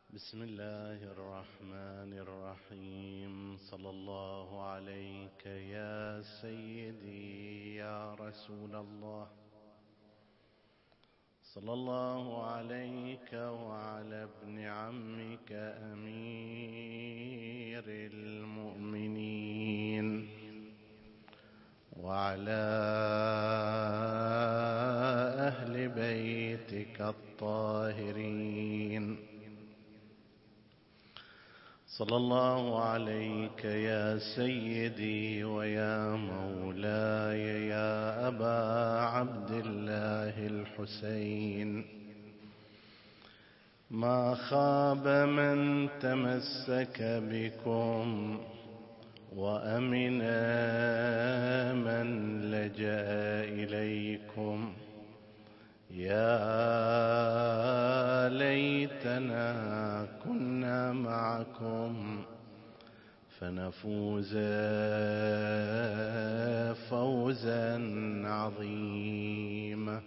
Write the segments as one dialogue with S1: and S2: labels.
S1: بسم الله الرحمن الرحيم. صلى الله عليك يا سيدي يا رسول الله، صلى الله عليك وعلى ابن عمك أمير المؤمنين وعلى أهل بيتك الطاهرين. صلى الله عليك يا سيدي ويا مولاي يا أبا عبد الله الحسين. ما خاب من تمسك بكم وأمن من لجأ إليكم. يا ليتنا كنا معكم فنفوز فوزا عظيما.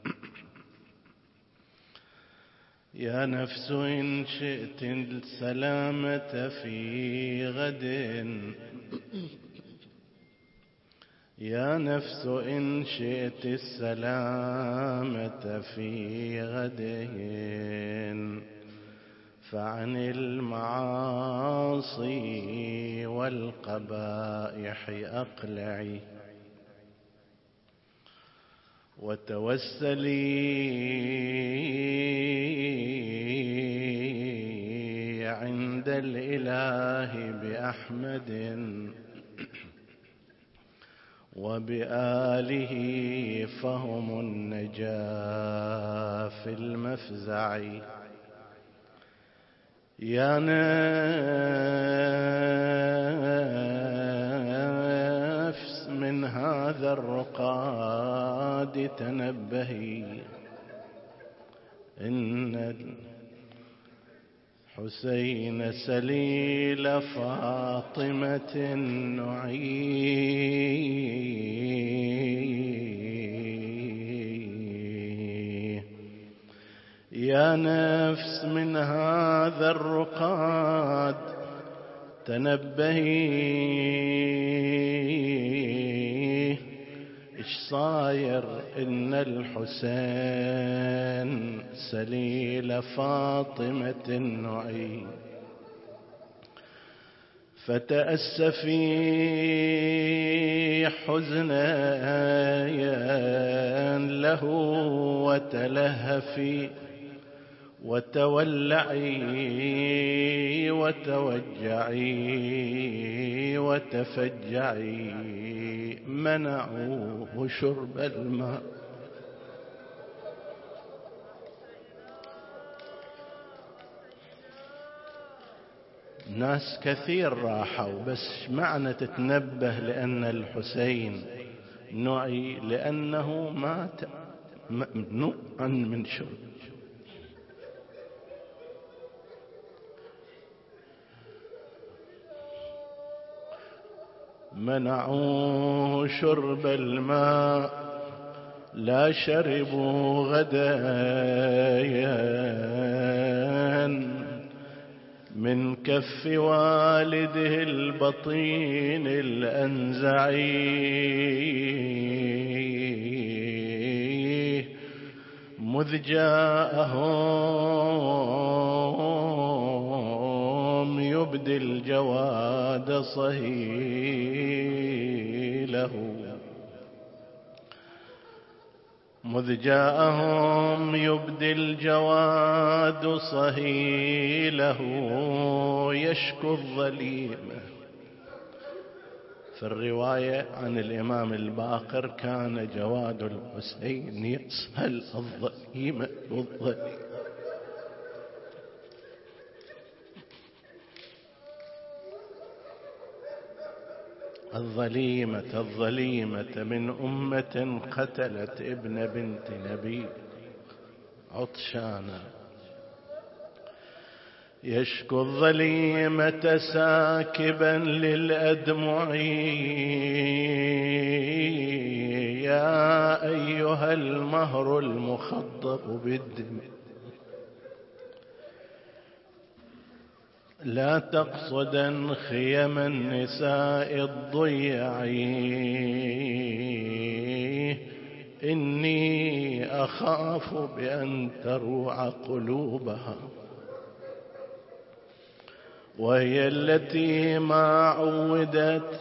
S1: يا نفس إن شئت السلامة في غد، يا نفس إن شئت السلامة في غد، فعن المعاصي والقبائح أقلعي وتوسلي عند الإله بأحمد وبآله فهم النجاة في المفزع. يا نفس من هذا الرقاد تنبهي، إن الحسين سليل فاطمة نعيه. يا نفس من هذا الرقاد تنبهي، إيش صاير إن الحسين سليل فاطمة نعي. فتأسفي حزنا له وتلهفي وتولعي وتوجعي وتفجعي. منعوه شرب الماء. ناس كثير راحوا، بس معنى تتنبه لأن الحسين نعي لأنه مات ممنوعا من شرب. منعوه شرب الماء لا شربوا غدايا من كف والده البطين الأنزعي. مذ جاءهم يبدي الجواد صهيله. مذ جاءهم يبدي الجواد صهيله. يشكو الظليمة. في الرواية عن الإمام الباقر كان جواد الحسين يسهل الظليمة بالظليمة. الظليمة من أمة قتلت ابن بنت نبي عطشانا. يشكو الظليمة ساكبا للأدمع. يا أيها المهر المخضب بالدم لا تقصدا خيم النساء الضيع، إني أخاف بأن تروع قلوبها، وهي التي ما عودت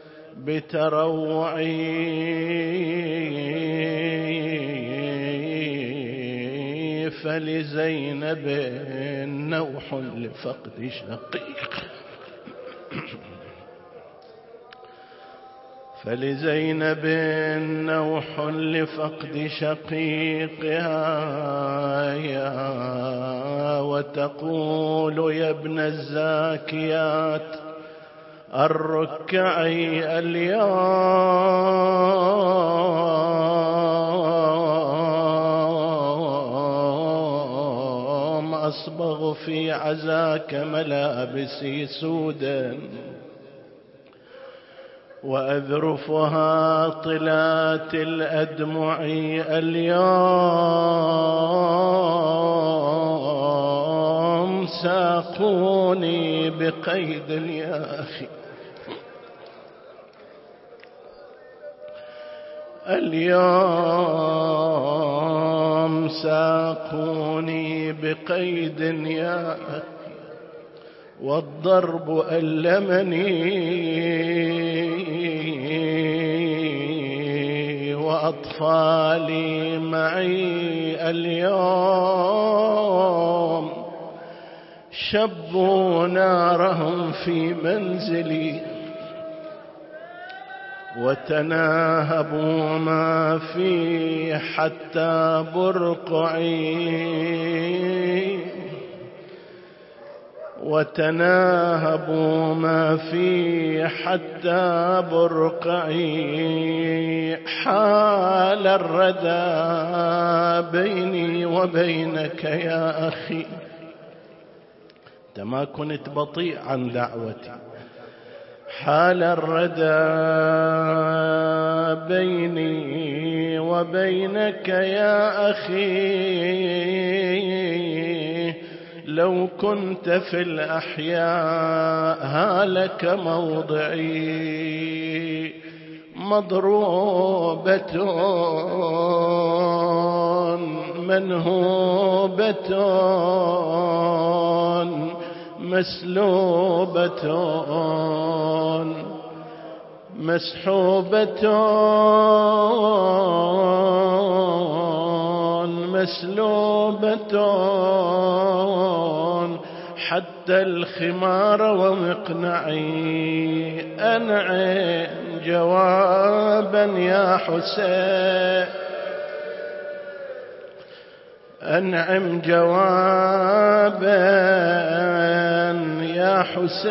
S1: بتروعي، فلزينب نوح لفقد شقيق، فلزينب نوح لفقد شقيقها، وتقول يا ابن الزاكيات الركعي اليوم أصبغ في عزاك ملابسي سودا، وأذرفها طلات الأدمع اليوم ساقوني بقيد يا أخي، اليوم ساقوني بقيد يا أخي، والضرب ألمني وأطفالي معي اليوم شبوا نارهم في منزلي، وتناهبوا ما فيه حتى برقعي، وتناهبوا ما فيه حتى برقعي، حال الردى بيني وبينك يا أخي. أنت ما كنت بطيء عن دعوتي، حال الردى بيني وبينك يا أخي، لو كنت في الأحياء هالك موضعي، مضروبة منهوبة مسلوبة مسحوبة مسلوبة، حتى الخمار ومقنعي. أنعم جوابا يا حسين، أنعم جوابا يا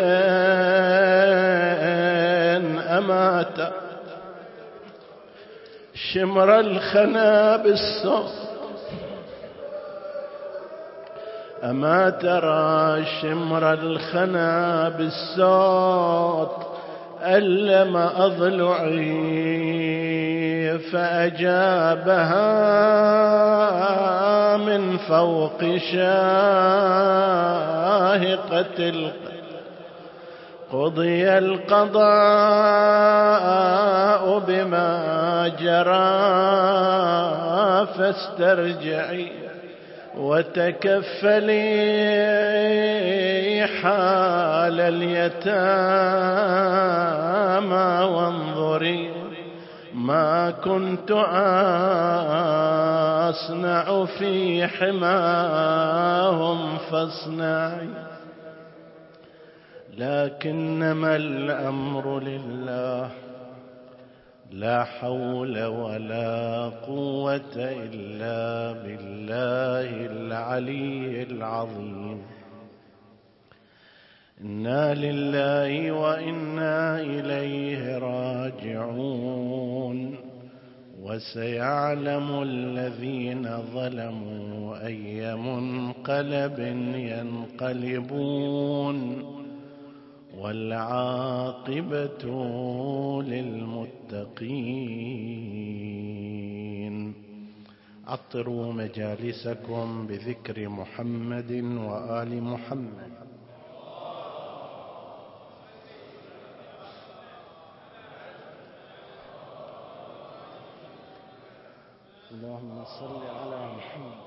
S1: حسين، أمات شمر الخنا بالصوت، أما ترى شمر الخنا بالصوت، ألم أضلعي، فأجابها من فوق شاهقة قضي القضاء بما جرى، فاسترجعي وتكفلي حال اليتامى، وانظري ما كنت أصنع في حماهم فاصنعي، لكنما الأمر لله، لا حول ولا قوة إلا بالله العلي العظيم. إنا لله وإنا إليه راجعون، وسيعلم الذين ظلموا أي منقلب ينقلبون، والعاقبة للمتقين. عطروا مجالسكم بذكر محمد وآل محمد. اللهم صل على محمد.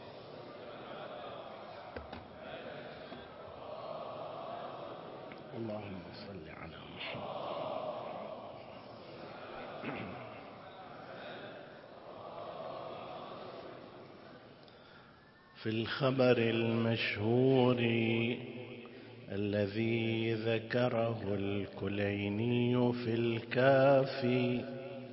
S1: اللهم صل على محمد. في الخبر المشهور الذي ذكره الكليني في الكافي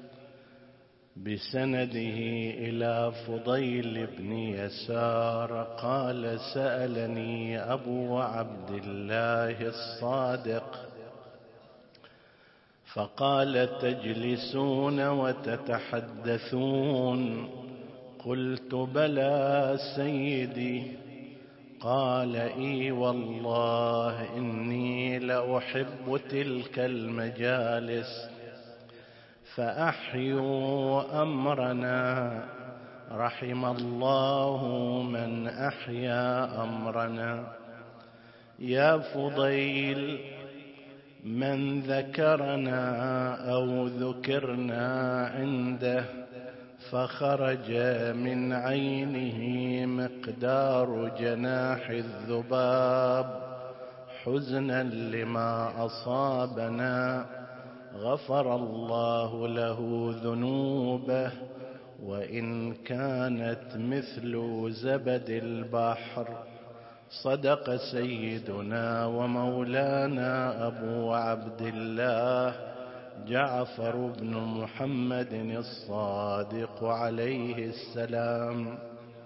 S1: بسنده إلى فضيل بن يسار قال: سألني أبو عبد الله الصادق فقال: تجلسون وتتحدثون؟ قلت: بلى سيدي. قال: إي والله إني لأحب تلك المجالس، فأحيوا أمرنا، رحم الله من أحيا أمرنا. يا فضيل، من ذكرنا أو ذكرنا عنده فخرج من عينه مقدار جناح الذباب حزنا لما أصابنا، غفر الله له ذنوبه وإن كانت مثل زبد البحر. صدق سيدنا ومولانا أبو عبد الله جعفر بن محمد الصادق عليه السلام.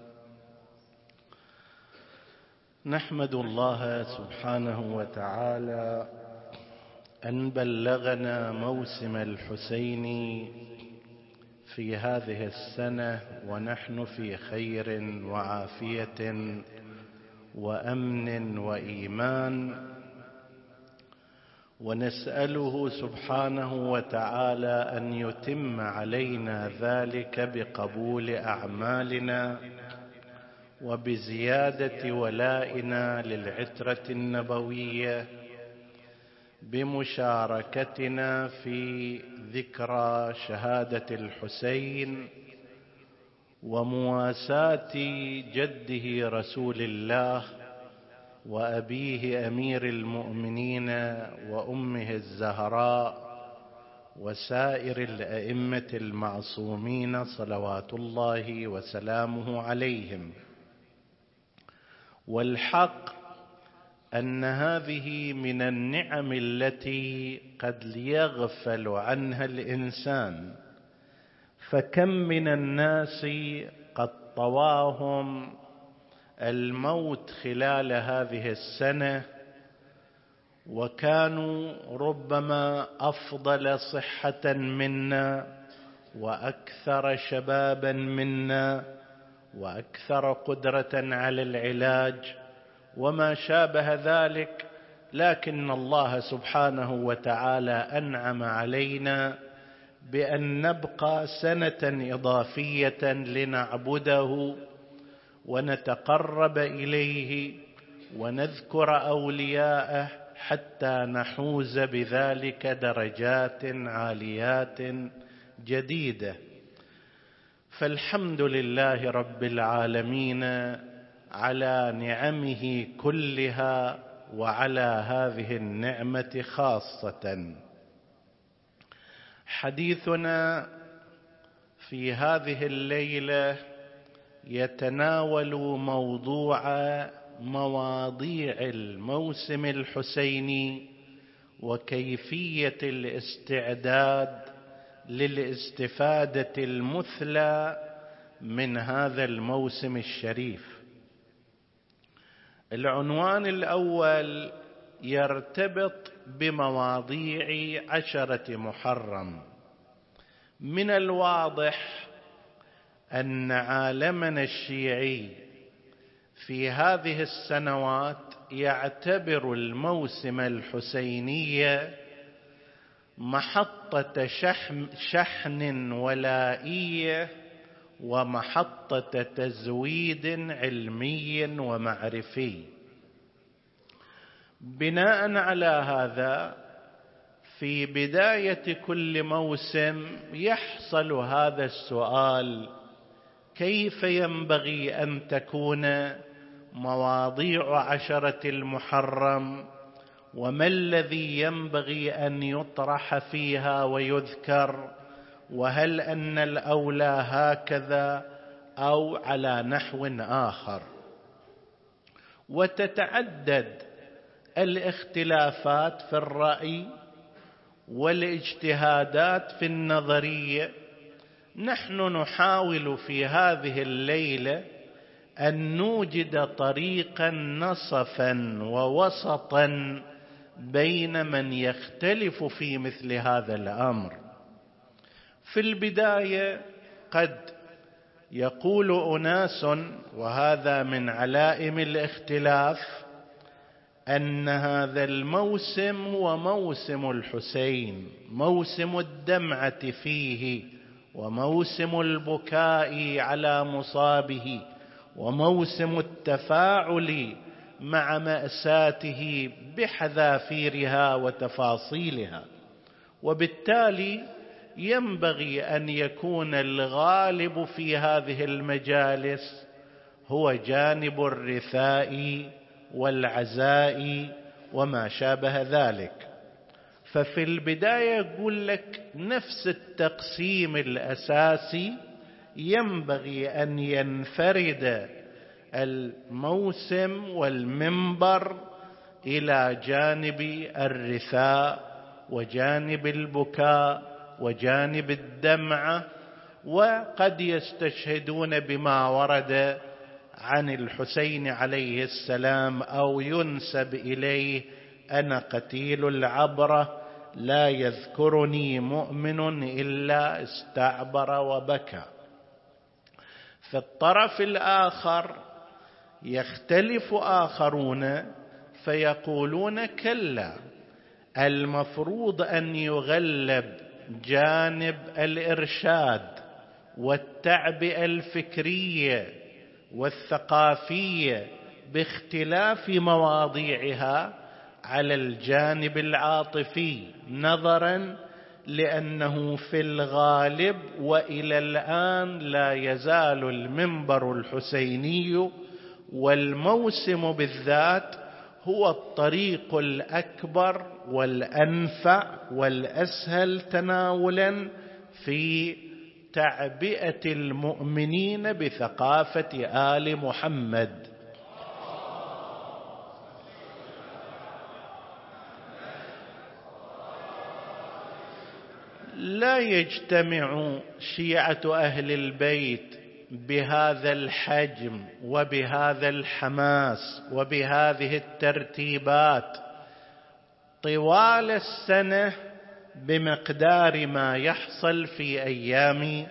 S1: نحمد الله سبحانه وتعالى أن بلغنا موسم الحسين في هذه السنة ونحن في خير وعافية وأمن وإيمان، ونسأله سبحانه وتعالى أن يتم علينا ذلك بقبول أعمالنا وبزيادة ولائنا للعترة النبوية، بمشاركتنا في ذكرى شهادة الحسين ومواساة جده رسول الله وأبيه أمير المؤمنين وأمه الزهراء وسائر الأئمة المعصومين صلوات الله وسلامه عليهم. والحق أن هذه من النعم التي قد يغفل عنها الإنسان، فكم من الناس قد طواهم الموت خلال هذه السنة وكانوا ربما أفضل صحة منا وأكثر شبابا منا وأكثر قدرة على العلاج وما شابه ذلك، لكن الله سبحانه وتعالى أنعم علينا بأن نبقى سنة إضافية لنعبده ونتقرب إليه ونذكر أولياءه حتى نحوز بذلك درجات عاليات جديدة. فالحمد لله رب العالمين على نعمه كلها وعلى هذه النعمة خاصة. حديثنا في هذه الليلة يتناول مواضيع الموسم الحسيني وكيفية الاستعداد للاستفادة المثلى من هذا الموسم الشريف. العنوان الأول يرتبط بمواضيع 10 محرم. من الواضح أن عالمنا الشيعي في هذه السنوات يعتبر الموسم الحسيني محطة شحن ولائية ومحطة تزويد علمي ومعرفي. بناء على هذا في بداية كل موسم يحصل هذا السؤال: كيف ينبغي أن تكون مواضيع عشرة المحرم، وما الذي ينبغي أن يطرح فيها ويذكر، وهل أن الأولى هكذا أو على نحو آخر. وتتعدد الاختلافات في الرأي والاجتهادات في النظرية. نحن نحاول في هذه الليلة أن نوجد طريقا نصفا ووسطا بين من يختلف في مثل هذا الأمر. في البداية قد يقول أناس، وهذا من علائم الاختلاف، أن هذا الموسم هو موسم الحسين، موسم الدمعة فيه، وموسم البكاء على مصابه، وموسم التفاعل مع مأساته بحذافيرها وتفاصيلها. وبالتالي ينبغي أن يكون الغالب في هذه المجالس هو جانب الرثاء والعزاء وما شابه ذلك. ففي البداية يقول لك نفس التقسيم الأساسي ينبغي أن ينفرد الموسم والمنبر إلى جانب الرثاء وجانب البكاء وجانب الدمعة. وقد يستشهدون بما ورد عن الحسين عليه السلام أو ينسب إليه: أنا قتيل العبرة لا يذكرني مؤمن إلا استعبر وبكى. في الطرف الآخر يختلف آخرون فيقولون: كلا، المفروض أن يغلب جانب الإرشاد والتعبئة الفكرية والثقافية باختلاف مواضيعها على الجانب العاطفي، نظرا لأنه في الغالب وإلى الآن لا يزال المنبر الحسيني والموسم بالذات هو الطريق الأكبر والأنفع والأسهل تناولا في تعبئة المؤمنين بثقافة آل محمد. لا يجتمع شيعة أهل البيت بهذا الحجم وبهذا الحماس وبهذه الترتيبات طوال السنة بمقدار ما يحصل في أيام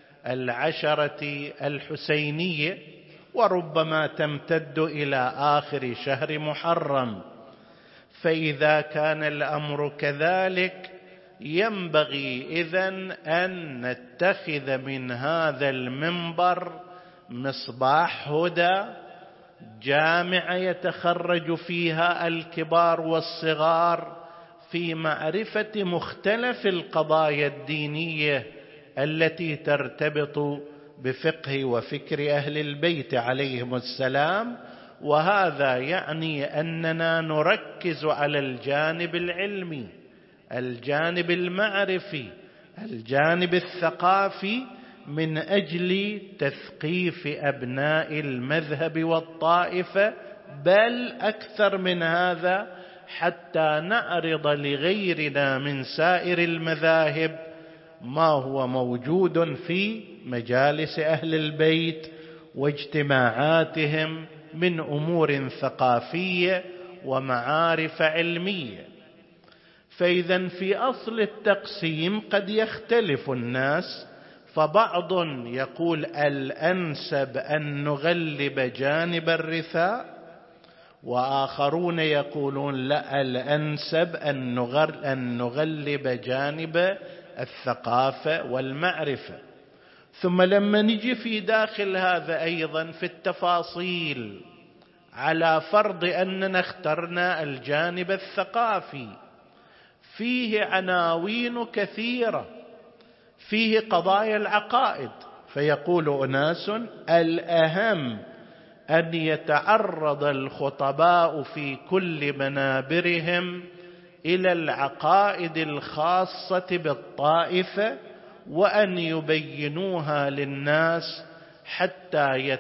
S1: العشرة الحسينية، وربما تمتد إلى آخر شهر محرم. فإذا كان الأمر كذلك ينبغي إذن أن نتخذ من هذا المنبر مصباح هدى جامعة يتخرج فيها الكبار والصغار في معرفة مختلف القضايا الدينية التي ترتبط بفقه وفكر أهل البيت عليهم السلام. وهذا يعني أننا نركز على الجانب العلمي، الجانب المعرفي، الجانب الثقافي، من أجل تثقيف أبناء المذهب والطائفة، بل أكثر من هذا حتى نعرض لغيرنا من سائر المذاهب ما هو موجود في مجالس أهل البيت واجتماعاتهم من أمور ثقافية ومعارف علمية. فإذا في أصل التقسيم قد يختلف الناس، فبعض يقول الأنسب أن نغلب جانب الرثاء، وآخرون يقولون لا، الأنسب أن نغلب جانب الثقافة والمعرفة. ثم لما نجي في داخل هذا أيضا في التفاصيل، على فرض أننا اخترنا الجانب الثقافي، فيه عناوين كثيرة، فيه قضايا العقائد، فيقول أناس: الأهم أن يتعرض الخطباء في كل منابرهم إلى العقائد الخاصة بالطائفة، وأن يبينوها للناس حتى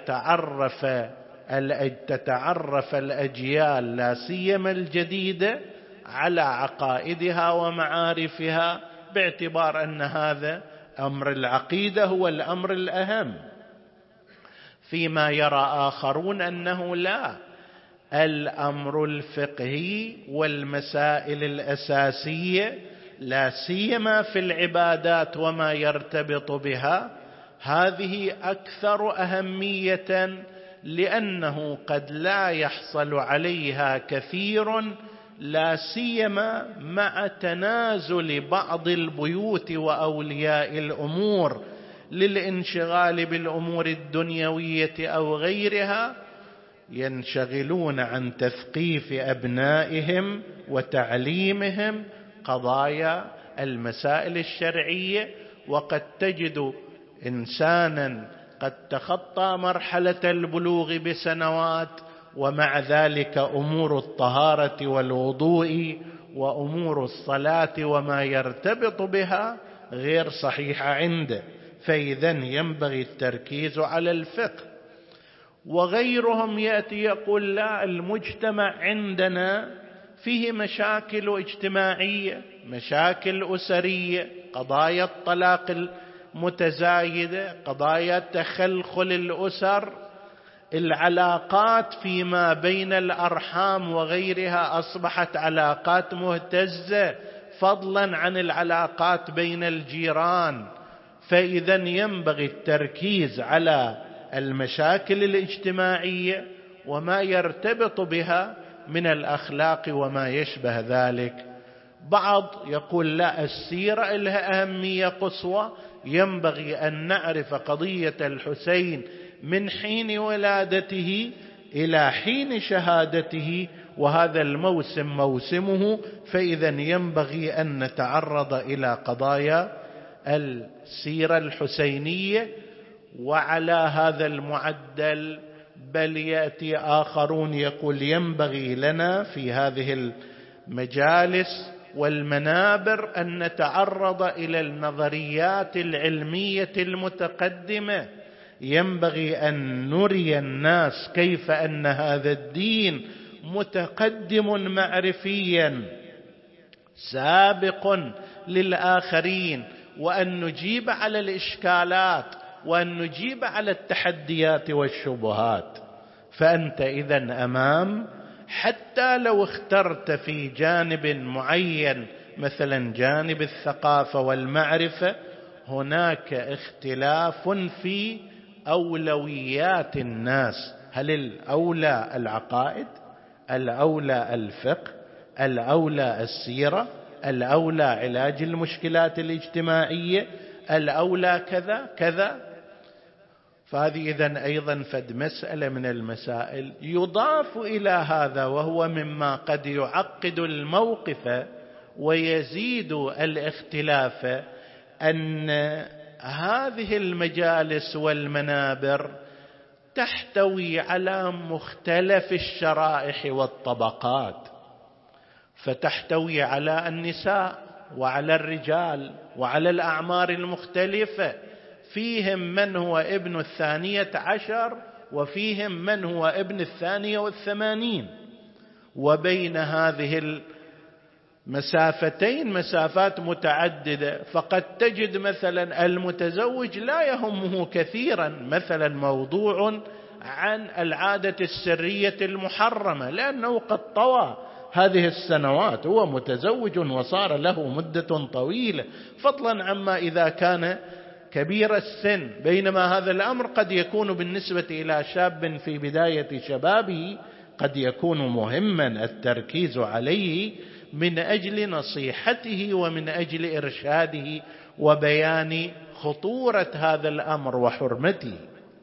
S1: تتعرف الأجيال لا سيما الجديدة على عقائدها ومعارفها، باعتبار أن هذا أمر العقيدة هو الأمر الأهم. فيما يرى آخرون أنه لا، الأمر الفقهي والمسائل الأساسية لا سيما في العبادات وما يرتبط بها، هذه أكثر أهمية، لأنه قد لا يحصل عليها كثير، لا سيما مع تنازل بعض البيوت وأولياء الأمور للانشغال بالأمور الدنيوية أو غيرها، ينشغلون عن تثقيف أبنائهم وتعليمهم قضايا المسائل الشرعية. وقد تجد إنسانا قد تخطى مرحلة البلوغ بسنوات، ومع ذلك أمور الطهارة والوضوء وأمور الصلاة وما يرتبط بها غير صحيحة عنده، فإذا ينبغي التركيز على الفقه. وغيرهم يأتي يقول: لا، المجتمع عندنا فيه مشاكل اجتماعية، مشاكل أسرية، قضايا الطلاق المتزايدة، قضايا تخلخل الأسر، العلاقات فيما بين الأرحام وغيرها أصبحت علاقات مهتزة، فضلا عن العلاقات بين الجيران. فإذا ينبغي التركيز على المشاكل الاجتماعية وما يرتبط بها من الأخلاق وما يشبه ذلك. بعض يقول: لا، السيرة لها أهمية قصوى، ينبغي أن نعرف قضية الحسين من حين ولادته إلى حين شهادته، وهذا الموسم موسمه، فإذا ينبغي أن نتعرض إلى قضايا السيرة الحسينية. وعلى هذا المعدل بل يأتي آخرون يقول: ينبغي لنا في هذه المجالس والمنابر أن نتعرض إلى النظريات العلمية المتقدمة، ينبغي أن نري الناس كيف أن هذا الدين متقدم معرفيا سابق للآخرين، وأن نجيب على الإشكالات وأن نجيب على التحديات والشبهات. فأنت إذن أمام، حتى لو اخترت في جانب معين مثلا جانب الثقافة والمعرفة، هناك اختلاف في أولويات الناس. هل الأولى العقائد؟ الأولى الفقه؟ الأولى السيرة؟ الأولى علاج المشكلات الاجتماعية؟ الأولى كذا كذا؟ فهذه إذن أيضا فد مسألة من المسائل. يضاف إلى هذا، وهو مما قد يعقد الموقف ويزيد الاختلاف، أن هذه المجالس والمنابر تحتوي على مختلف الشرائح والطبقات، فتحتوي على النساء وعلى الرجال وعلى الأعمار المختلفة، فيهم من هو ابن 12 وفيهم من هو ابن 82، وبين هذه المسافتين مسافات متعددة. فقد تجد مثلا المتزوج لا يهمه كثيرا مثلا موضوع عن العادة السرية المحرمة، لأنه قد طوى هذه السنوات، هو متزوج وصار له مدة طويلة، فضلا عما إذا كان كبير السن. بينما هذا الأمر قد يكون بالنسبة إلى شاب في بداية شبابه قد يكون مهما التركيز عليه من أجل نصيحته ومن أجل إرشاده وبيان خطورة هذا الأمر وحرمته.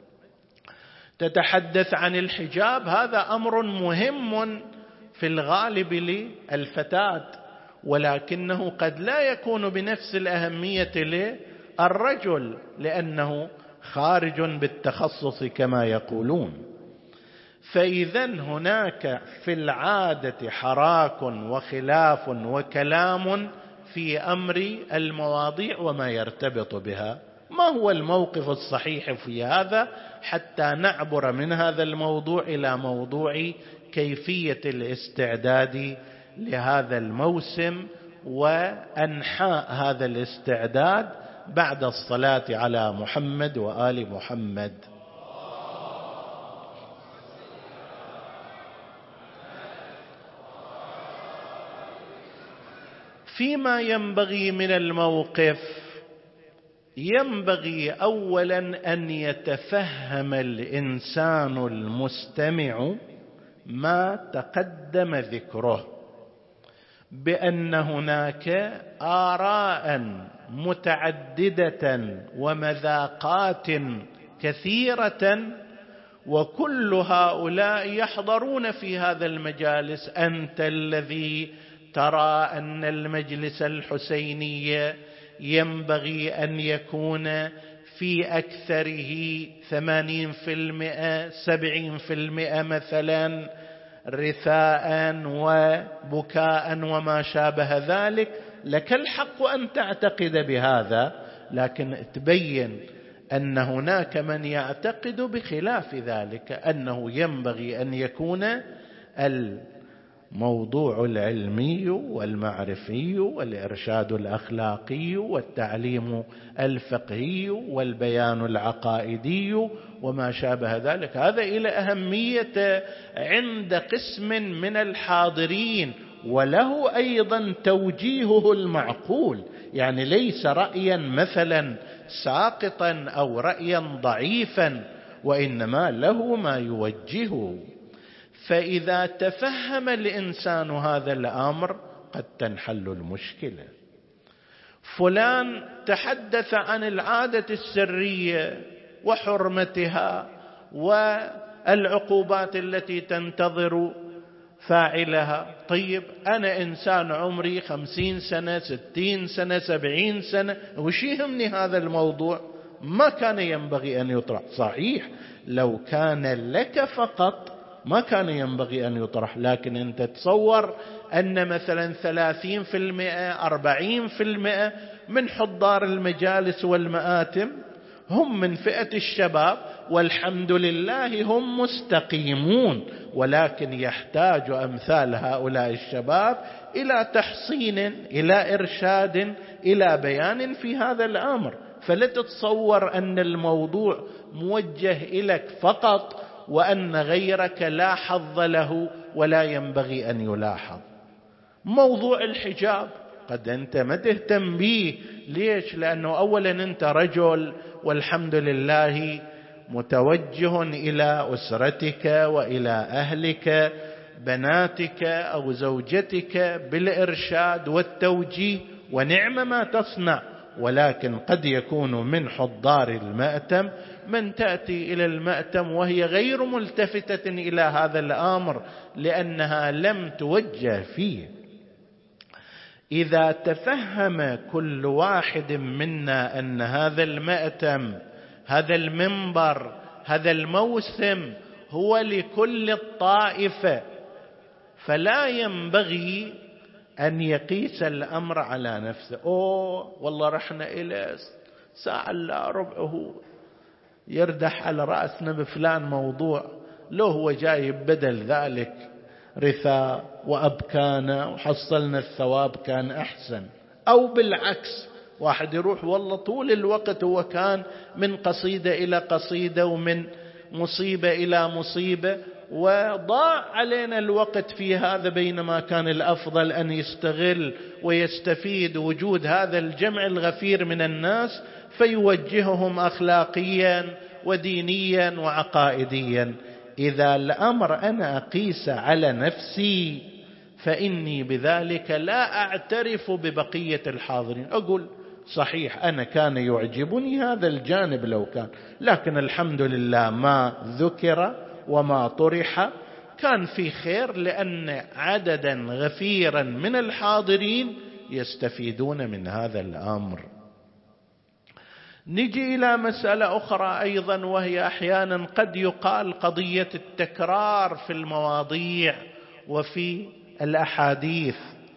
S1: تتحدث عن الحجاب، هذا أمر مهم في الغالب للفتاة، ولكنه قد لا يكون بنفس الأهمية للرجل، لأنه خارج بالتخصص كما يقولون. فإذا هناك في العادة حراك وخلاف وكلام في أمر المواضيع وما يرتبط بها. ما هو الموقف الصحيح في هذا حتى نعبر من هذا الموضوع إلى موضوع كيفية الاستعداد لهذا الموسم وأنحاء هذا الاستعداد بعد الصلاة على محمد وآل محمد. فيما ينبغي من الموقف، ينبغي أولا أن يتفهم الإنسان المستمع ما تقدم ذكره، بأن هناك آراء متعددة ومذاقات كثيرة، وكل هؤلاء يحضرون في هذا المجالس. أنت الذي ترى أن المجلس الحسيني ينبغي أن يكون في أكثره 80% 70% مثلا رثاء وبكاء وما شابه ذلك، لك الحق أن تعتقد بهذا، لكن تبين أن هناك من يعتقد بخلاف ذلك، أنه ينبغي أن يكون الموضوع العلمي والمعرفي والإرشاد الأخلاقي والتعليم الفقهي والبيان العقائدي وما شابه ذلك. هذا إلى أهمية عند قسم من الحاضرين، وله أيضا توجيهه المعقول، يعني ليس رأيا مثلا ساقطا أو رأيا ضعيفا، وإنما له ما يوجهه. فإذا تفهم الإنسان هذا الأمر قد تنحل المشكلة. فلان تحدث عن العادة السرية وحرمتها والعقوبات التي تنتظر فاعلها. طيب أنا إنسان عمري 50 سنة 60 سنة 70 سنة، وش يهمني هذا الموضوع؟ ما كان ينبغي أن يطرح. صحيح لو كان لك فقط ما كان ينبغي أن يطرح، لكن أنت تصور أن مثلا 30% 40% من حضار المجالس والمآتم هم من فئة الشباب، والحمد لله هم مستقيمون، ولكن يحتاج أمثال هؤلاء الشباب إلى تحصين، إلى إرشاد، إلى بيان في هذا الأمر. فلا تتصور أن الموضوع موجه إليك فقط، وأن غيرك لا حظ له ولا ينبغي أن يلاحظ. موضوع الحجاب قد أنت ما تهتم به. ليش؟ لأنه أولا أنت رجل، والحمد لله متوجه إلى أسرتك وإلى أهلك، بناتك أو زوجتك، بالإرشاد والتوجيه، ونعم ما تصنع. ولكن قد يكون من حضار المأتم من تأتي إلى المأتم وهي غير ملتفتة إلى هذا الأمر لأنها لم توجه فيه. إذا تفهم كل واحد منا أن هذا المأتم، هذا المنبر، هذا الموسم هو لكل الطائفة، فلا ينبغي أن يقيس الأمر على نفسه. والله رحنا إلى ساعة إلا ربعه يردح على رأسنا بفلان موضوع، لو هو جايب بدل ذلك رثاء وأبكانا وحصلنا الثواب كان أحسن. أو بالعكس، واحد يروح والله طول الوقت هو كان من قصيدة إلى قصيدة ومن مصيبة إلى مصيبة، وضاع علينا الوقت في هذا، بينما كان الأفضل أن يستغل ويستفيد وجود هذا الجمع الغفير من الناس فيوجههم أخلاقيا ودينيا وعقائديا. إذا الأمر أنا أقيس على نفسي فإني بذلك لا أعترف ببقية الحاضرين. أقول صحيح أنا كان يعجبني هذا الجانب لو كان، لكن الحمد لله ما ذكر وما طرح كان في خير، لأن عددا غفيرا من الحاضرين يستفيدون من هذا الأمر. نجي إلى مسألة أخرى أيضا، وهي أحيانا قد يقال قضية التكرار في المواضيع وفي الأحاديث.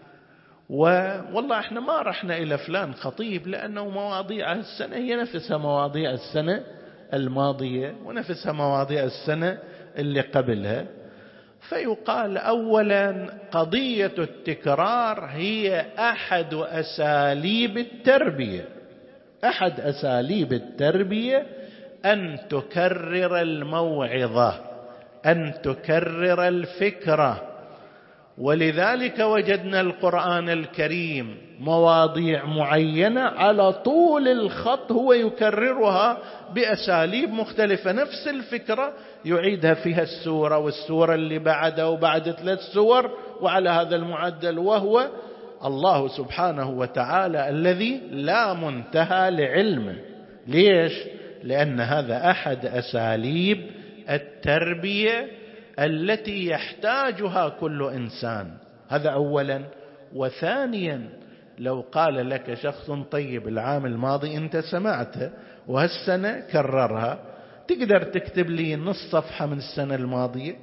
S1: والله احنا ما رحنا إلى فلان خطيب لأنه مواضيع السنة هي نفسها مواضيع السنة الماضية ونفسها مواضيع السنة اللي قبلها. فيقال أولا قضية التكرار هي أحد أساليب التربية. أحد أساليب التربية أن تكرر الموعظة، أن تكرر الفكرة. ولذلك وجدنا القرآن الكريم مواضيع معينة على طول الخط هو يكررها بأساليب مختلفة، نفس الفكرة يعيدها فيها السورة والسورة اللي بعدها وبعد 3 سور، وعلى هذا المعدل، وهو الله سبحانه وتعالى الذي لا منتهى لعلمه. ليش؟ لأن هذا أحد أساليب التربية التي يحتاجها كل إنسان. هذا أولا. وثانيا، لو قال لك شخص طيب العام الماضي أنت سمعته وهالسنة كررها، تقدر تكتب لي نص صفحة من السنة الماضية؟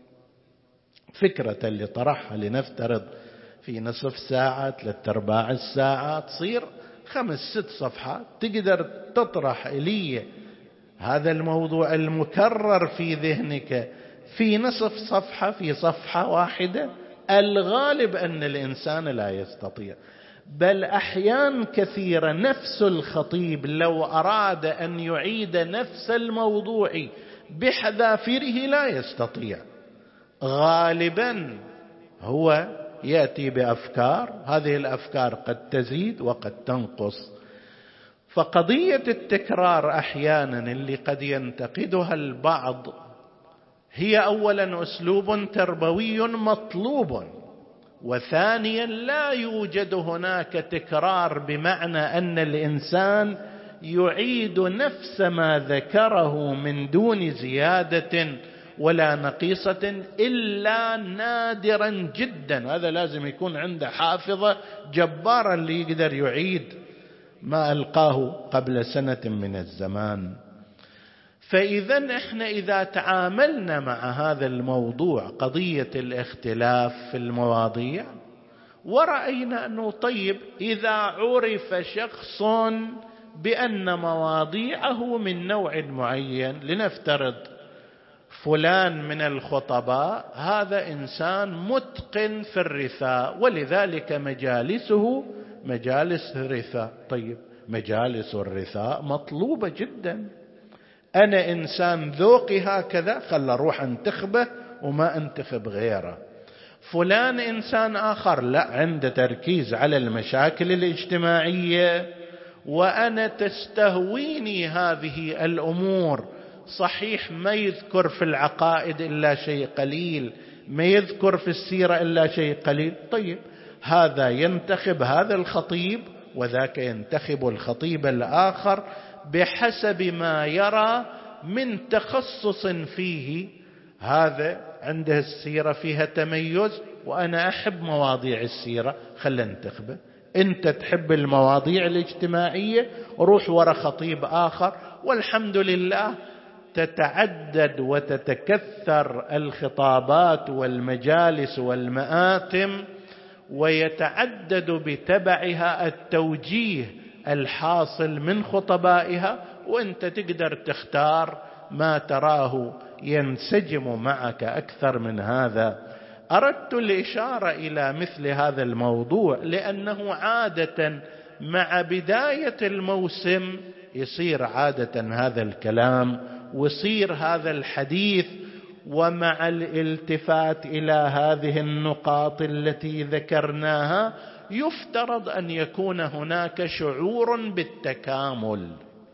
S1: فكرة اللي طرحها لنفترض في نصف ساعة 3/4 الساعة تصير 5-6 صفحات. تقدر تطرح لي هذا الموضوع المكرر في ذهنك في نصف صفحة، في صفحة واحدة؟ الغالب أن الإنسان لا يستطيع. بل أحيان كثيرة نفس الخطيب لو أراد أن يعيد نفس الموضوع بحذافيره لا يستطيع. غالبا هو يأتي بأفكار، هذه الأفكار قد تزيد وقد تنقص. فقضية التكرار أحيانا اللي قد ينتقدها البعض هي أولا أسلوب تربوي مطلوب، وثانيا لا يوجد هناك تكرار بمعنى أن الإنسان يعيد نفس ما ذكره من دون زيادة ولا نقيصة إلا نادرا جدا. هذا لازم يكون عنده حافظة جبارة اللي يقدر يعيد ما ألقاه قبل سنة من الزمان. فإذا احنا إذا تعاملنا مع هذا الموضوع قضية الاختلاف في المواضيع ورأينا أنه طيب إذا عرف شخص بأن مواضيعه من نوع معين، لنفترض فلان من الخطباء هذا إنسان متقن في الرثاء ولذلك مجالسه مجالس رثاء. طيب مجالس الرثاء مطلوبة جدا. أنا إنسان ذوقي هكذا، خل أروح أنتخبه وما أنتخب غيره. فلان إنسان آخر لا، عنده تركيز على المشاكل الاجتماعية وأنا تستهويني هذه الأمور. صحيح ما يذكر في العقائد إلا شيء قليل، ما يذكر في السيرة إلا شيء قليل. طيب هذا ينتخب هذا الخطيب وذاك ينتخب الخطيب الآخر بحسب ما يرى من تخصص فيه. هذا عنده السيرة فيها تميز وأنا أحب مواضيع السيرة، خلنا ننتخبه. أنت تحب المواضيع الاجتماعية، روح وراء خطيب آخر. والحمد لله تتعدد وتتكثر الخطابات والمجالس والمآتم، ويتعدد بتبعها التوجيه الحاصل من خطبائها، وانت تقدر تختار ما تراه ينسجم معك أكثر من هذا. أردت الإشارة إلى مثل هذا الموضوع لأنه عادة مع بداية الموسم يصير عادة هذا الكلام ويصير هذا الحديث، ومع الالتفات إلى هذه النقاط التي ذكرناها يفترض أن يكون هناك شعور بالتكامل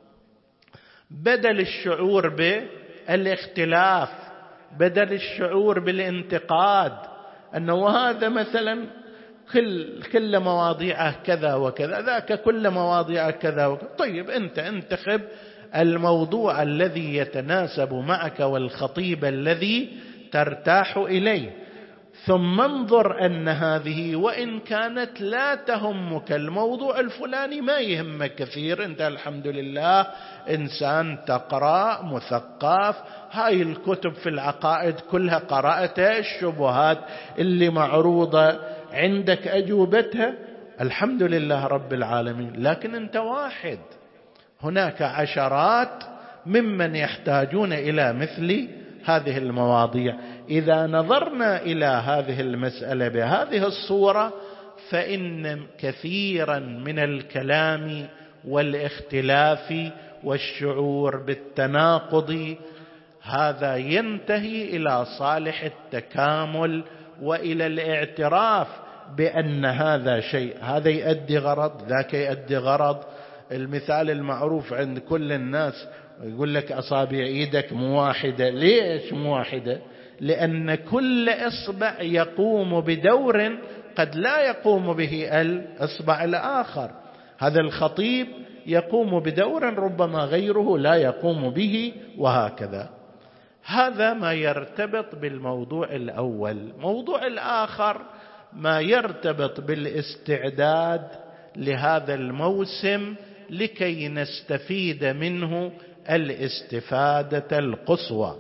S1: بدل الشعور بالاختلاف، بدل الشعور بالانتقاد أنه هذا مثلا كل مواضيعه كذا وكذا، ذاك كل مواضيعه كذا وكذا. طيب أنت انتخب الموضوع الذي يتناسب معك والخطيب الذي ترتاح إليه. ثم انظر أن هذه وإن كانت لا تهمك الموضوع الفلاني ما يهمك كثير، أنت الحمد لله إنسان تقرأ مثقف، هاي الكتب في العقائد كلها قرأتها، الشبهات اللي معروضة عندك أجوبتها، الحمد لله رب العالمين. لكن أنت واحد، هناك عشرات ممن يحتاجون إلى مثل هذه المواضيع. إذا نظرنا إلى هذه المسألة بهذه الصورة فإن كثيرا من الكلام والاختلاف والشعور بالتناقض هذا ينتهي إلى صالح التكامل وإلى الاعتراف بأن هذا شيء، هذا يؤدي غرض، ذاك يؤدي غرض. المثال المعروف عند كل الناس يقول لك أصابع إيدك مو واحدة. ليش مو واحدة؟ لأن كل إصبع يقوم بدور قد لا يقوم به الإصبع الآخر. هذا الخطيب يقوم بدور ربما غيره لا يقوم به، وهكذا. هذا ما يرتبط بالموضوع الأول. موضوع الآخر ما يرتبط بالاستعداد لهذا الموسم لكي نستفيد منه الاستفادة القصوى.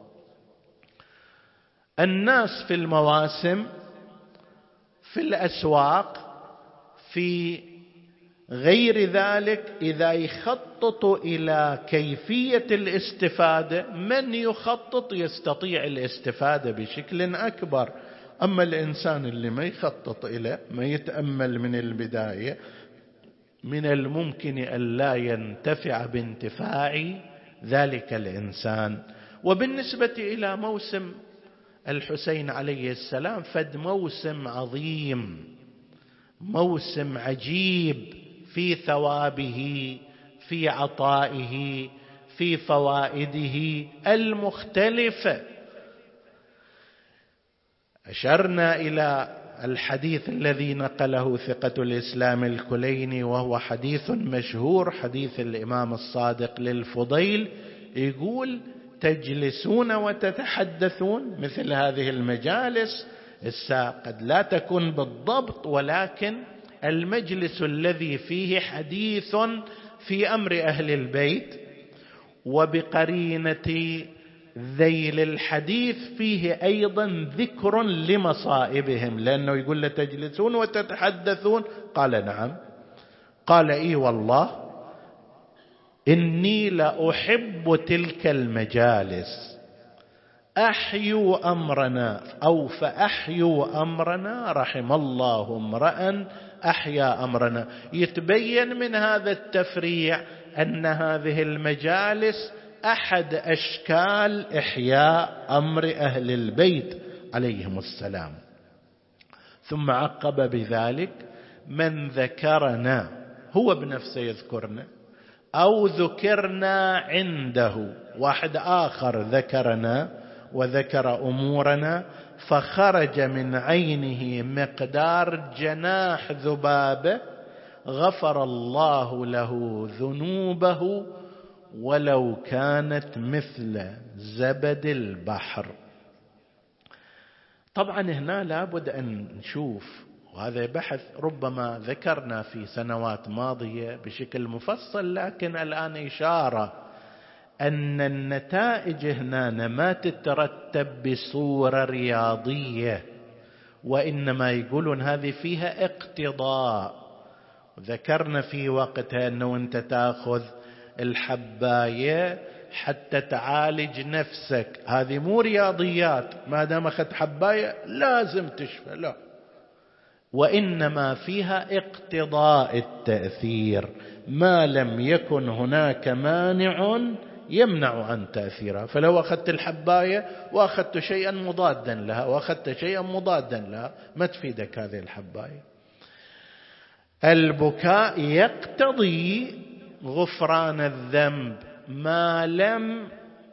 S1: الناس في المواسم، في الأسواق، في غير ذلك، إذا يخطط إلى كيفية الاستفادة، من يخطط يستطيع الاستفادة بشكل أكبر. أما الإنسان اللي ما يخطط إليه، ما يتأمل من البداية، من الممكن أن لا ينتفع بانتفاع ذلك الإنسان. وبالنسبة إلى موسم الحسين عليه السلام فد موسم عظيم، موسم عجيب في ثوابه، في عطائه، في فوائده المختلفة. أشرنا إلى الحديث الذي نقله ثقة الإسلام الكليني، وهو حديث مشهور، حديث الإمام الصادق للفضيل، يقول: تجلسون وتتحدثون. مثل هذه المجالس قد لا تكون بالضبط، ولكن المجلس الذي فيه حديث في أمر أهل البيت، وبقرينة ذيل الحديث فيه أيضا ذكر لمصائبهم، لأنه يقول له تجلسون وتتحدثون، قال نعم، قال إي والله إني لأحب تلك المجالس، أحيوا أمرنا أو فأحيوا أمرنا، رحم الله امرأ أحيا أمرنا. يتبين من هذا التفريع أن هذه المجالس أحد أشكال إحياء أمر أهل البيت عليهم السلام. ثم عقب بذلك: من ذكرنا، هو بنفسه يذكرنا، أو ذكرنا عنده، واحد آخر ذكرنا وذكر أمورنا، فخرج من عينه مقدار جناح ذبابة، غفر الله له ذنوبه ولو كانت مثل زبد البحر. طبعا هنا لابد أن نشوف، وهذا بحث ربما ذكرنا في سنوات ماضية بشكل مفصل، لكن الآن إشارة أن النتائج هنا ما تترتب بصورة رياضية، وإنما يقولون هذه فيها اقتضاء. ذكرنا في وقتها أنه أنت تأخذ الحباية حتى تعالج نفسك، هذه مو رياضيات، ما دام أخذت حباية لازم تشفى، لا، وإنما فيها اقتضاء التأثير، ما لم يكن هناك مانع يمنع عن تأثيرها. فلو أخذت الحباية وأخذت شيئا مضادا لها وأخذت شيئا مضادا لها ما تفيدك هذه الحباية. البكاء يقتضي غفران الذنب ما لم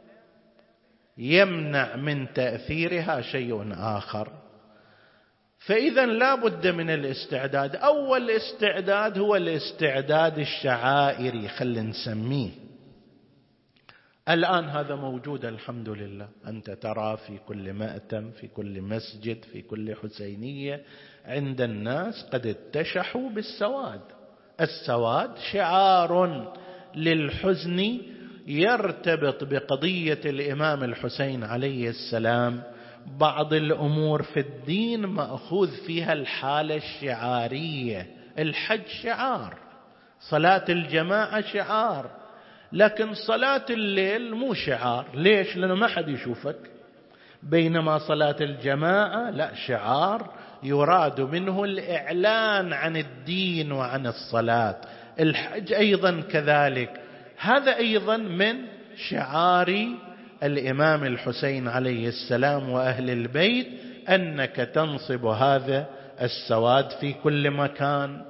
S1: يمنع من تأثيرها شيء آخر. فإذا لا بد من الاستعداد. أول استعداد هو الاستعداد الشعائري، خلينا نسميه الآن هذا موجود الحمد لله، أنت ترى في كل مأتم، في كل مسجد، في كل حسينية عند الناس قد اتشحوا بالسواد. السواد شعار للحزن يرتبط بقضية الإمام الحسين عليه السلام. بعض الأمور في الدين مأخوذ فيها الحالة الشعارية. الحج شعار، صلاة الجماعة شعار، لكن صلاة الليل مو شعار. ليش؟ لأنه ما حد يشوفك. بينما صلاة الجماعة لا، شعار يراد منه الإعلان عن الدين وعن الصلاة. الحج أيضا كذلك، هذا أيضا من شعار الإمام الحسين عليه السلام وأهل البيت، أنك تنصب هذا السواد في كل مكان.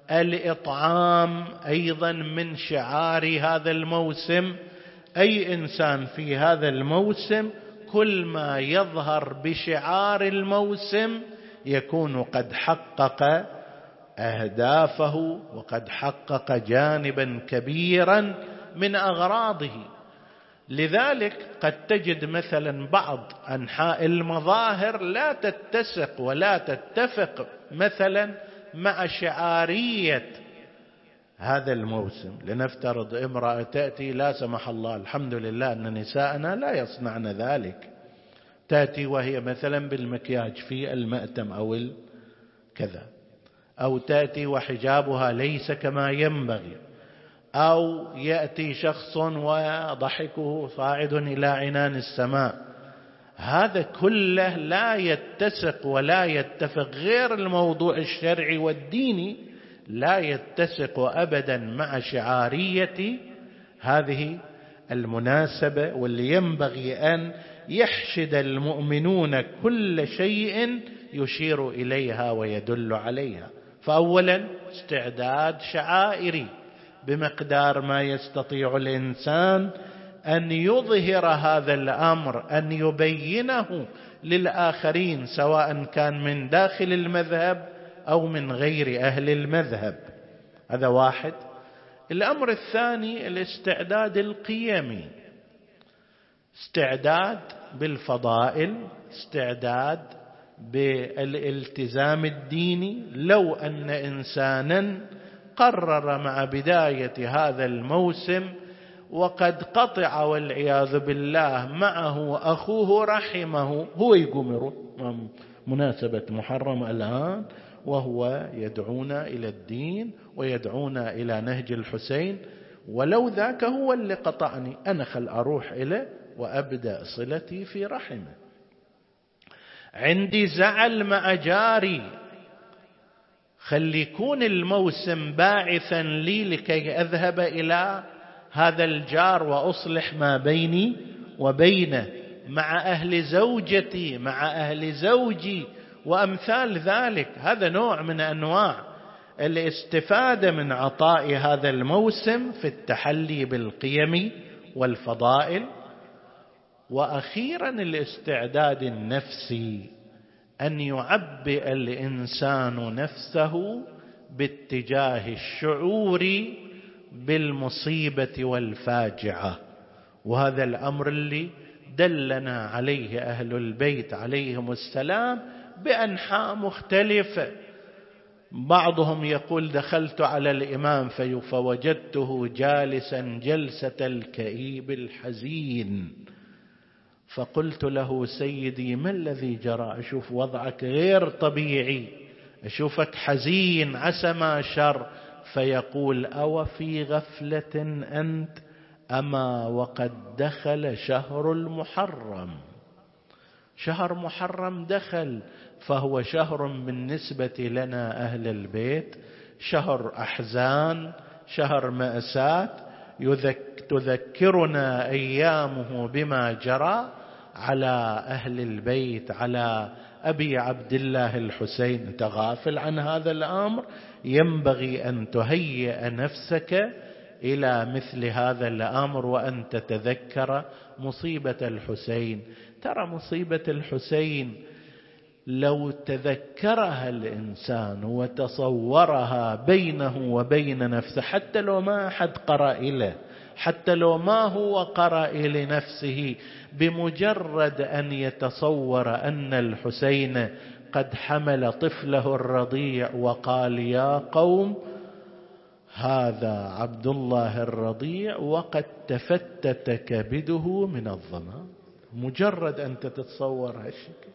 S1: الإطعام أيضا من شعار هذا الموسم. أي إنسان في هذا الموسم كل ما يظهر بشعار الموسم يكون قد حقق أهدافه وقد حقق جانبا كبيرا من أغراضه. لذلك قد تجد مثلا بعض أنحاء المظاهر لا تتسق ولا تتفق مثلا مع شعارية هذا الموسم. لنفترض امرأة تأتي، لا سمح الله، الحمد لله أن نساءنا لا يصنعن ذلك، تأتي وهي مثلا بالمكياج في المأتم أو كذا، أو تأتي وحجابها ليس كما ينبغي، أو يأتي شخص وضحكه صاعد إلى عنان السماء. هذا كله لا يتسق ولا يتفق، غير الموضوع الشرعي والديني لا يتسق أبدا مع شعارية هذه المناسبة، واللي ينبغي أن يحشد المؤمنون كل شيء يشير إليها ويدل عليها. فأولا استعداد شعائري بمقدار ما يستطيع الإنسان أن يظهر هذا الأمر، أن يبينه للآخرين، سواء كان من داخل المذهب أو من غير أهل المذهب. هذا واحد. الأمر الثاني الاستعداد القيمي، استعداد بالفضائل، استعداد بالالتزام الديني. لو أن إنسانا قرر مع بداية هذا الموسم وقد قطع والعياذ بالله معه أخوه رحمه، هو يقوم يروح مناسبة محرم الآن وهو يدعونا إلى الدين ويدعونا إلى نهج الحسين، ولو ذاك هو اللي قطعني، أنا خل أروح إليه وأبدأ صلتي في رحمه. عندي زعل مع جاري، خلي يكون الموسم باعثا لي لكي أذهب إلى هذا الجار وأصلح ما بيني وبينه، مع أهل زوجتي، مع أهل زوجي وأمثال ذلك. هذا نوع من أنواع الاستفادة من عطاء هذا الموسم في التحلي بالقيم والفضائل. وأخيرا الاستعداد النفسي، أن يعبئ الإنسان نفسه باتجاه الشعور بالمصيبة والفاجعة. وهذا الأمر اللي دلنا عليه أهل البيت عليهم السلام بأنحاء مختلفة. بعضهم يقول دخلت على الإمام فوجدته جالسا جلسة الكئيب الحزين، فقلت له سيدي ما الذي جرى؟ أشوف وضعك غير طبيعي، أشوفك حزين، عسى ما شر. فيقول أو في غفلة أنت؟ أما وقد دخل شهر المحرم، شهر محرم دخل، فهو شهر بالنسبة لنا أهل البيت شهر أحزان، شهر مأساة، تذكرنا أيامه بما جرى على أهل البيت، على أبي عبد الله الحسين. أنت غافل عن هذا الأمر، ينبغي أن تهيئ نفسك إلى مثل هذا الأمر وأن تتذكر مصيبة الحسين. ترى مصيبة الحسين لو تذكرها الإنسان وتصورها بينه وبين نفسه، حتى لو ما أحد قرأ إليه، حتى لو ما هو قرأ لنفسه، بمجرد أن يتصور أن الحسين قد حمل طفله الرضيع وقال يا قوم هذا عبد الله الرضيع وقد تفتت كبده من الظما، مجرد أن تتصور هالشكل،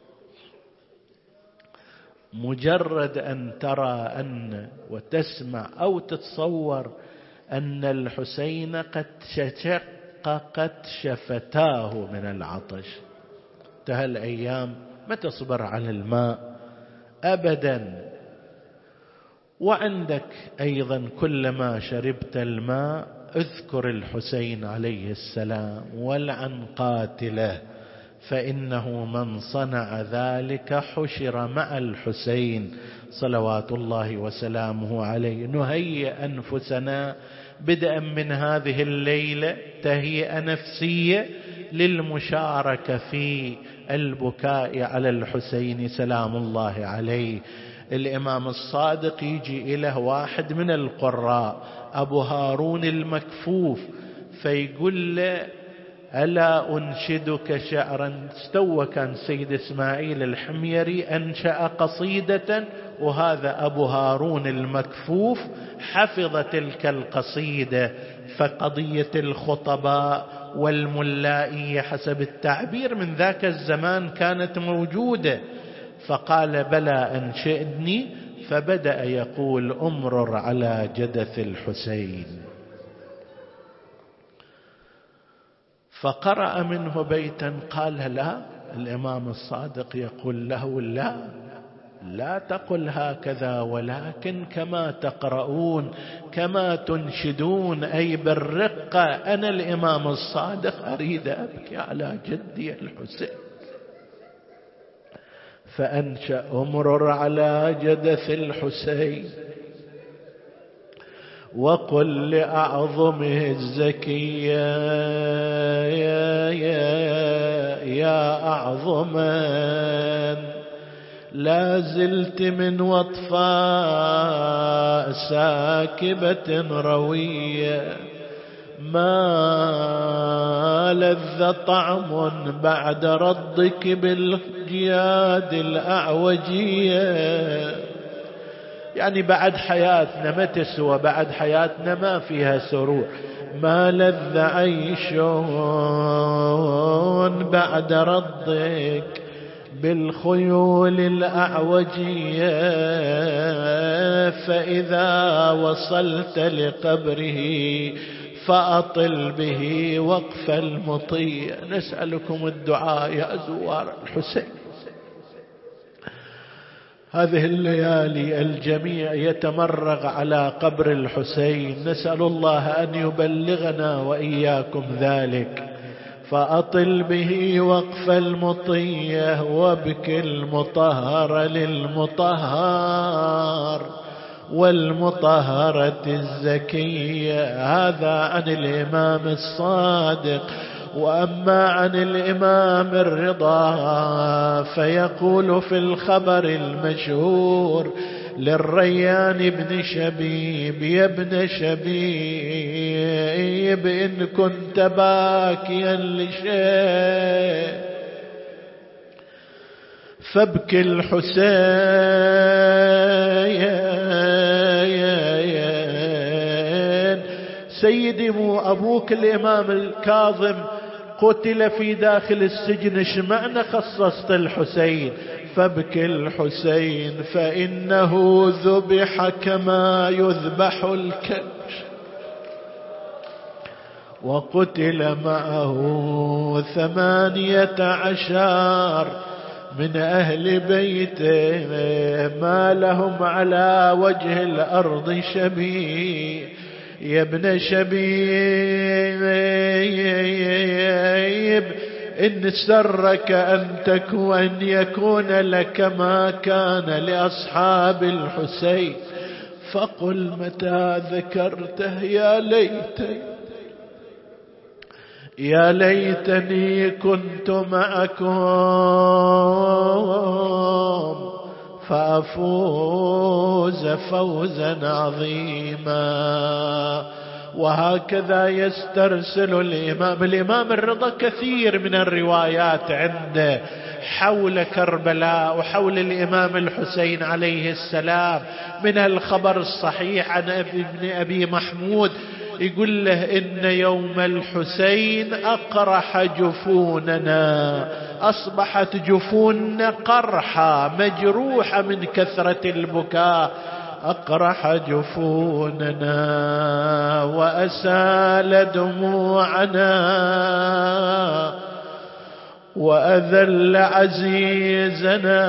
S1: مجرد أن ترى أن وتسمع أو تتصور أن الحسين قد شققت شفتاه من العطش. هالأيام ما تصبر على الماء أبدا. وعندك أيضا كلما شربت الماء اذكر الحسين عليه السلام والعن قاتله، فإنه من صنع ذلك حشر مع الحسين صلوات الله وسلامه عليه. نهيئ أنفسنا بدءا من هذه الليلة تهيئة نفسية للمشاركة في البكاء على الحسين سلام الله عليه. الإمام الصادق يجي إليه واحد من القراء أبو هارون المكفوف فيقول له ألا أنشدك شعرا. استوى كان سيد إسماعيل الحميري أنشأ قصيدة، وهذا أبو هارون المكفوف حفظ تلك القصيدة. فقضية الخطباء والملائية حسب التعبير من ذاك الزمان كانت موجودة، فقال بلى أنشئني، فبدأ يقول أمرر على جدث الحسين، فقرأ منه بيتا قال لا. الإمام الصادق يقول له لا تقل هكذا، ولكن كما تقرؤون كما تنشدون، أي بالرقة. أنا الإمام الصادق أريد أبكي على جدي الحسين. فأنشأ أمرر على جدث الحسين وقل لأعظمه الزكية يا أعظما لا زلت من وطفاء ساكبة روية، ما لذ طعم بعد رضك بالجياد الأعوجية. يعني بعد حياتنا ما تسوى، بعد حياتنا ما فيها سرور. ما لذ عيش بعد رضك بالخيول الأعوجية، فإذا وصلت لقبره فأطل به وقف المطيع. نسألكم الدعاء يا زوار الحسين. هذه الليالي الجميع يتمرغ على قبر الحسين، نسأل الله أن يبلغنا وإياكم ذلك. فأطل به وقف المطية وابك المطهر للمطهر والمطهرة الزكية. هذا عن الإمام الصادق. وأما عن الإمام الرضا فيقول في الخبر المشهور للريان بن شبيب يا ابن شبيب إن كنت باكيا لشيء فابكي الحسين. سيدي مو أبوك الإمام الكاظم قتل في داخل السجن، ايش معنى خصصت الحسين؟ فابكي الحسين فإنه ذبح كما يذبح الكبش، وقتل معه 18 من أهل بيته ما لهم على وجه الأرض شبيه. يا ابن شبيب إن سرك أن يكون لك ما كان لأصحاب الحسين، فقل متى ذكرته يا ليتني كنت معكم فأفوز فوزا عظيما. وهكذا يسترسل الإمام الرضا كثير من الروايات عنده حول كربلاء وحول الإمام الحسين عليه السلام. من الخبر الصحيح عن ابن أبي محمود يقول له إن يوم الحسين أقرح جفوننا، أصبحت جفوننا قرحة مجروحة من كثرة البكاء، أقرح جفوننا وأسال دموعنا وأذل عزيزنا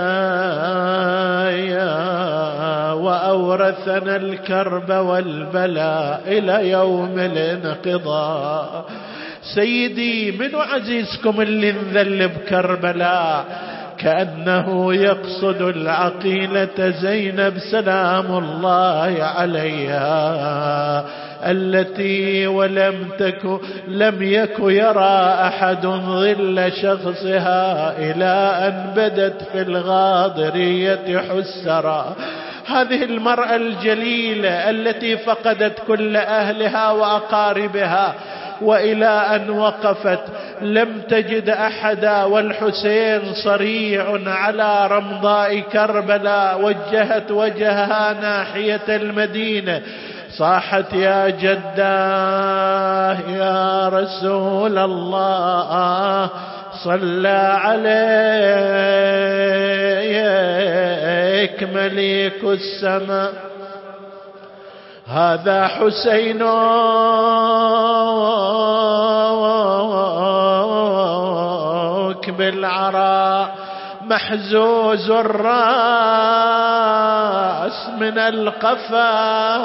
S1: وأورثنا الكرب والبلاء إلى يوم الانقضاء. سيدي من عزيزكم اللي انذل بكربلاء؟ كأنه يقصد العقيلة زينب سلام الله عليها، التي لم يك يرى أحد ظل شخصها إلى أن بدت في الغاضرية حسرا. هذه المرأة الجليلة التي فقدت كل أهلها وأقاربها، وإلى أن وقفت لم تجد أحدا، والحسين صريع على رمضاء كربلاء، وجهت وجهها ناحية المدينة، صاحت يا جداه يا رسول الله صلى عليك مليك السماء، هذا حسين بالعراء محزوز الرأس من القفا،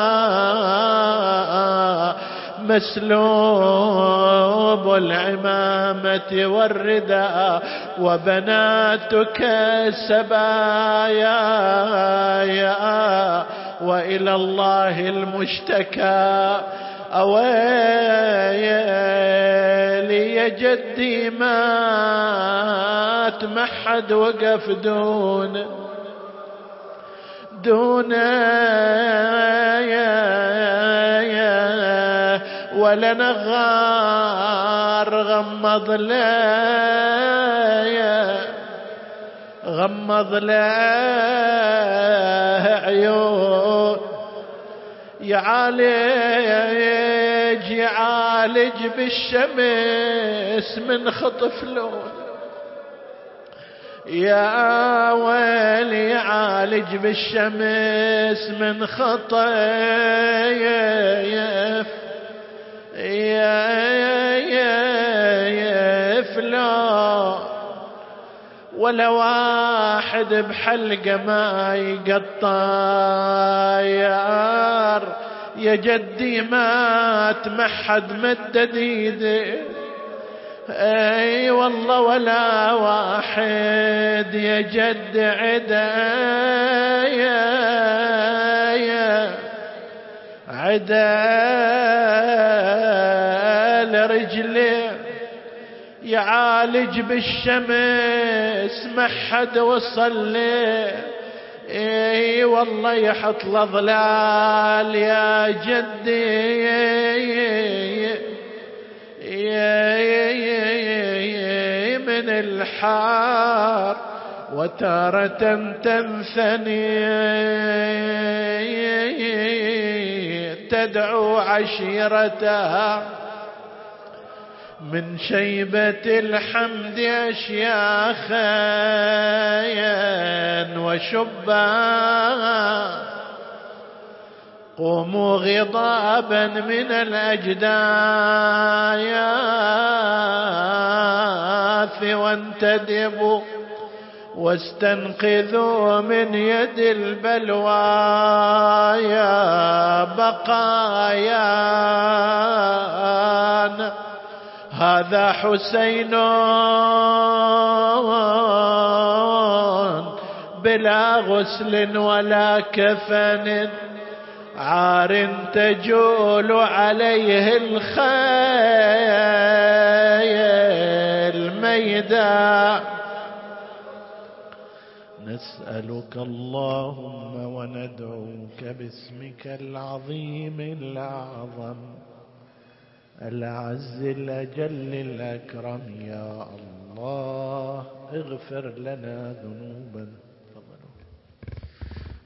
S1: مسلوب العمامة والرداء، وبناتك سبايا وإلى الله المشتكى. أويلي يا جدي مات محد وقف دون ولا نغار غمض له عيون، يعالج بالشمس من خطف لون، يا ويلي يعالج بالشمس من خطف فلون، ولا واحد بحلقه ما يقطاير. يا جدي مات محد مدد ايده، اي والله ولا واحد يا جد عدا رجلي يعالج بالشمس محد وصل لي، اي والله يحط الاظلال يا جدي من الحار، وتارة تنثني تدعو عشيرتها، من شيبة الحمد أشياخا وشبان، قوموا غضابا من الأجداث وانتدبوا واستنقذوا من يد البلوى يا بقايانا. هذا حسين بلا غسل ولا كفن، عار تجول عليه الخيل ميدا. نسألك اللهم وندعوك باسمك العظيم الأعظم الأعز الأجل الأكرم. يا الله اغفر لنا ذنوبنا.